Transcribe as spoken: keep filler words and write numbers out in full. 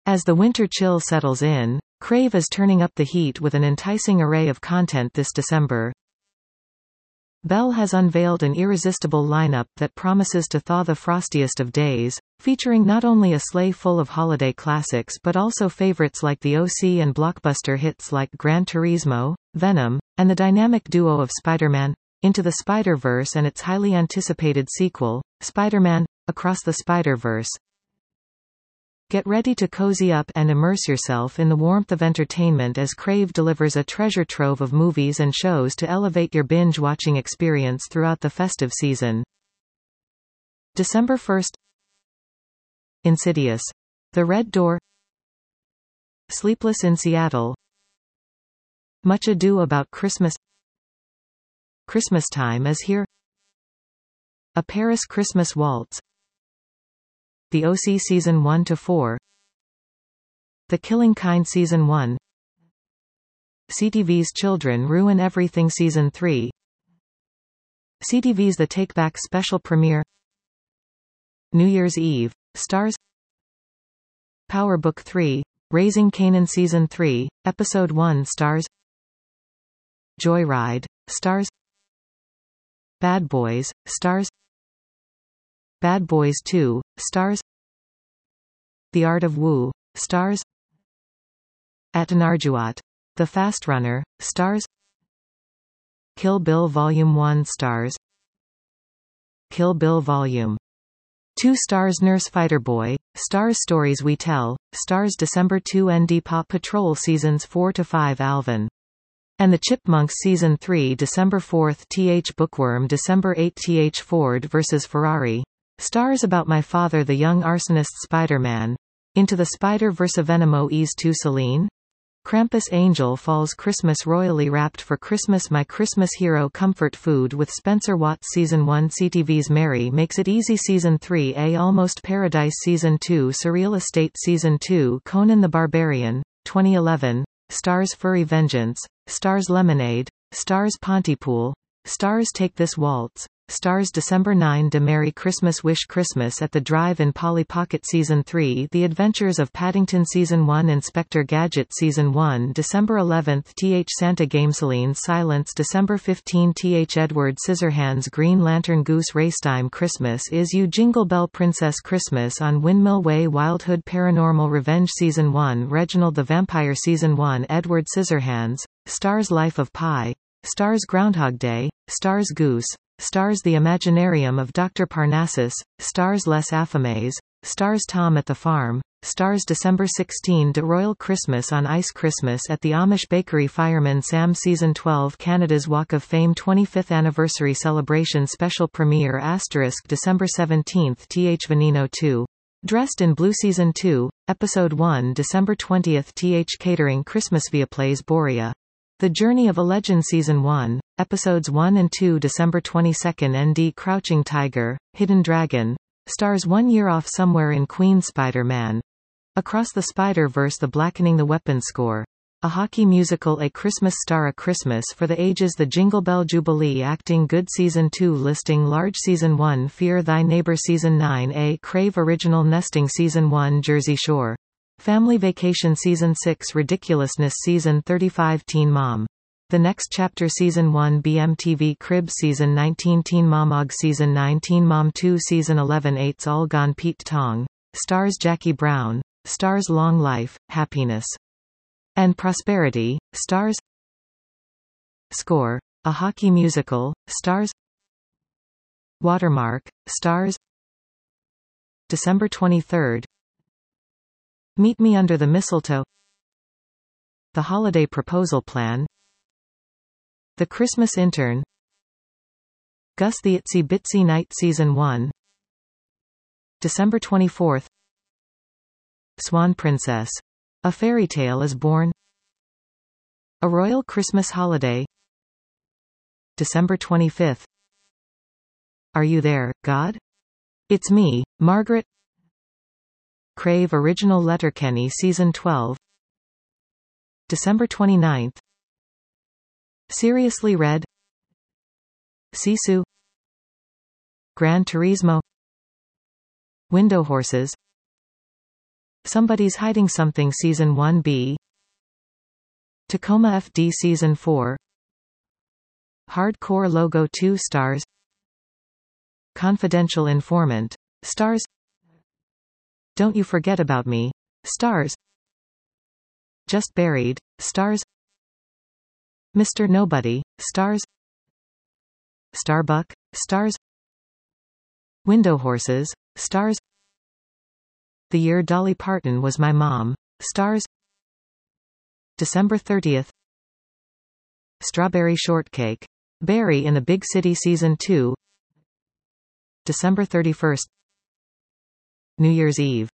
As the winter chill settles in, Crave is turning up the heat with an enticing array of content this December. Bell has unveiled an irresistible lineup that promises to thaw the frostiest of days, featuring not only a sleigh full of holiday classics but also favorites like the O C and blockbuster hits like Gran Turismo, Venom, and the dynamic duo of Spider-Man, Into the Spider-Verse and its highly anticipated sequel, Spider-Man, Across the Spider-Verse. Get ready to cozy up and immerse yourself in the warmth of entertainment as Crave delivers a treasure trove of movies and shows to elevate your binge-watching experience throughout the festive season. December first. Insidious. The Red Door. Sleepless in Seattle. Much Ado About Christmas. Christmas Time is Here. A Paris Christmas Waltz. The O C Season one to four. The Killing Kind Season one. C T V's Children Ruin Everything Season three. C T V's The Take Back Special Premiere. New Year's Eve, Stars. Power Book three, Raising Kanan Season three, Episode one Stars. Joyride, Stars. Bad Boys, Stars. Bad Boys two, Stars. The Art of Woo, Stars. Atanarjuat, The Fast Runner, Stars. Kill Bill Volume one Stars. Kill Bill Volume two Stars. Nurse Fighter Boy, Stars. Stories We Tell, Stars. December second. N D Paw Patrol Seasons four to five. Alvin and the Chipmunks Season three. December fourth. Th Bookworm. December eighth. Th Ford versus Ferrari, Stars. About My Father the Young Arsonist. Spider-Man, Into the Spider-Verse. Venemo Ease to Celine. Krampus. Angel Falls. Christmas Royally Wrapped for Christmas. My Christmas Hero. Comfort Food with Spencer Watts. Season one. C T V's Mary Makes It Easy Season three. A Almost Paradise Season two. Surreal Estate Season two. Conan the Barbarian, twenty eleven, Stars. Furry Vengeance, Stars. Lemonade, Stars. Pontypool, Stars. Take This Waltz, Stars. December ninth. De Merry Christmas Wish Christmas at the Drive-In. Polly Pocket Season three. The Adventures of Paddington Season one. Inspector Gadget Season one. December eleventh. Th Santa Gamesaline Silence. December fifteenth. Th Edward Scissorhands Green Lantern Goose Racetime. Christmas Is You Jingle Bell Princess. Christmas on Windmill Way. Wildhood Paranormal Revenge Season one. Reginald the Vampire Season one. Edward Scissorhands, Stars. Life of Pi, Stars. Groundhog Day, Stars. Goose, Stars. The Imaginarium of Doctor Parnassus, Stars. Les Affames, Stars. Tom at the Farm, Stars. December sixteenth. De Royal Christmas on Ice. Christmas at the Amish Bakery. Fireman Sam Season twelve. Canada's Walk of Fame twenty-fifth Anniversary Celebration Special Premiere. Asterisk. December seventeenth. Th Veneno two, Dressed in Blue Season two, Episode one. December twentieth. Th Catering Christmas Viaplays Borea, The Journey of a Legend Season one, Episodes one and two. December twenty-second. N D Crouching Tiger, Hidden Dragon, Stars. One Year Off Somewhere in Queens. Spider-Man, Across the Spider-Verse. The Blackening the Weapon Score, A Hockey Musical. A Christmas Star. A Christmas for the Ages. The Jingle Bell Jubilee. Acting Good Season two. Listing Large Season one. Fear Thy Neighbor Season nine. A Crave Original. Nesting Season one. Jersey Shore, Family Vacation Season six. Ridiculousness Season thirty-five. Teen Mom, The Next Chapter Season one. B M T V Cribs Season nineteen. Teen Mom Og Season nine. Teen Mom two Season eleven. Eight's All Gone. Pete Tong, Stars. Jackie Brown, Stars. Long Life, Happiness and Prosperity, Stars. Score, A Hockey Musical, Stars. Watermark, Stars. December twenty-third. Meet Me Under the Mistletoe. The Holiday Proposal Plan. The Christmas Intern. Gus the Itsy Bitsy Knight Season one. December twenty-fourth. Swan Princess, A Fairy Tale is Born. A Royal Christmas Holiday. December twenty-fifth. Are You There, God? It's Me, Margaret. Crave Original Letterkenny Season twelve. December twenty-ninth. Seriously Red. Sisu. Gran Turismo. Window Horses. Somebody's Hiding Something Season one B, Tacoma F D Season four, Hardcore Logo two stars, Confidential Informant stars, Don't You Forget About Me stars, Just Buried stars, Mister Nobody stars, Starbuck stars, Window Horses stars, The Year Dolly Parton Was My Mom stars, December thirtieth, Strawberry Shortcake Barry in the Big City Season two, December thirty-first, New Year's Eve